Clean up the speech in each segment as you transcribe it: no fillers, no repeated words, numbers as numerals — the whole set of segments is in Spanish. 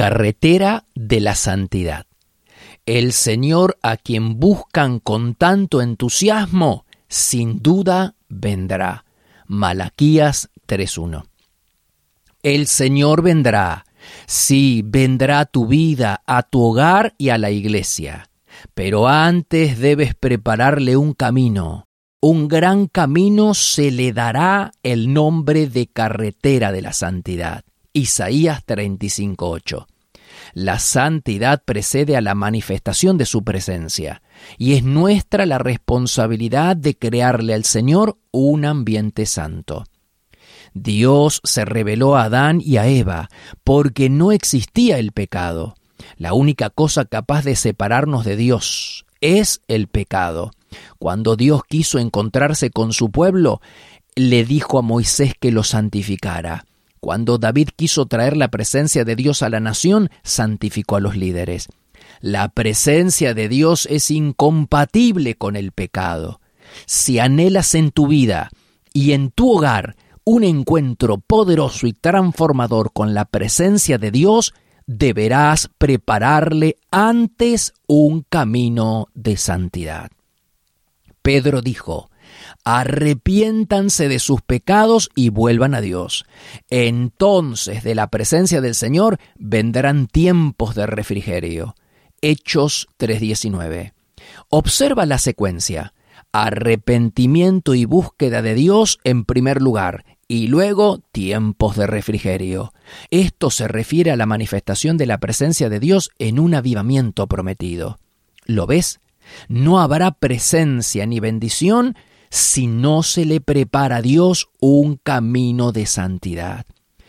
Carretera de la santidad. El Señor a quien buscan con tanto entusiasmo, sin duda vendrá. Malaquías 3:1. El Señor vendrá. Sí, vendrá a tu vida, a tu hogar y a la iglesia. Pero antes debes prepararle un camino. Un gran camino se le dará el nombre de carretera de la santidad. Isaías 35:8. La santidad precede a la manifestación de su presencia, y es nuestra la responsabilidad de crearle al Señor un ambiente santo. Dios se reveló a Adán y a Eva porque no existía el pecado. La única cosa capaz de separarnos de Dios es el pecado. Cuando Dios quiso encontrarse con su pueblo, le dijo a Moisés que lo santificara. Cuando David quiso traer la presencia de Dios a la nación, santificó a los líderes. La presencia de Dios es incompatible con el pecado. Si anhelas en tu vida y en tu hogar un encuentro poderoso y transformador con la presencia de Dios, deberás prepararle antes un camino de santidad. Pedro dijo: arrepiéntanse de sus pecados y vuelvan a Dios. Entonces de la presencia del Señor vendrán tiempos de refrigerio. Hechos 3:19. Observa la secuencia: arrepentimiento y búsqueda de Dios en primer lugar, y luego tiempos de refrigerio. Esto se refiere a la manifestación de la presencia de Dios en un avivamiento prometido. ¿Lo ves? No habrá presencia ni bendición si no se le prepara a Dios un camino de santidad.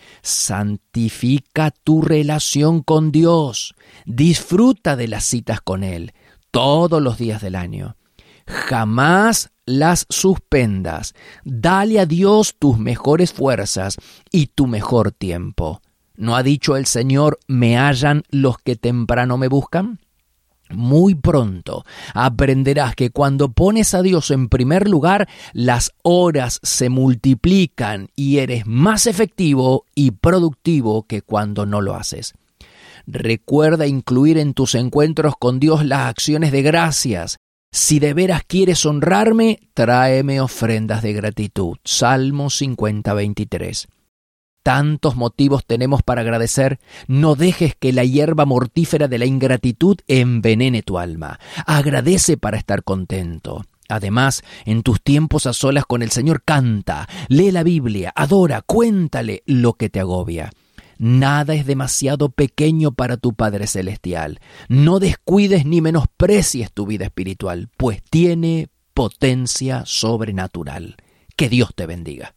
Santifica tu relación con Dios. Disfruta de las citas con Él todos los días del año. Jamás las suspendas. Dale a Dios tus mejores fuerzas y tu mejor tiempo. ¿No ha dicho el Señor: me hallan los que temprano me buscan? Muy pronto aprenderás que cuando pones a Dios en primer lugar, las horas se multiplican y eres más efectivo y productivo que cuando no lo haces. Recuerda incluir en tus encuentros con Dios las acciones de gracias. Si de veras quieres honrarme, tráeme ofrendas de gratitud. Salmo 50:23. Tantos motivos tenemos para agradecer. No dejes que la hierba mortífera de la ingratitud envenene tu alma. Agradece para estar contento. Además, en tus tiempos a solas con el Señor, canta, lee la Biblia, adora, cuéntale lo que te agobia. Nada es demasiado pequeño para tu Padre Celestial. No descuides ni menosprecies tu vida espiritual, pues tiene potencia sobrenatural. Que Dios te bendiga.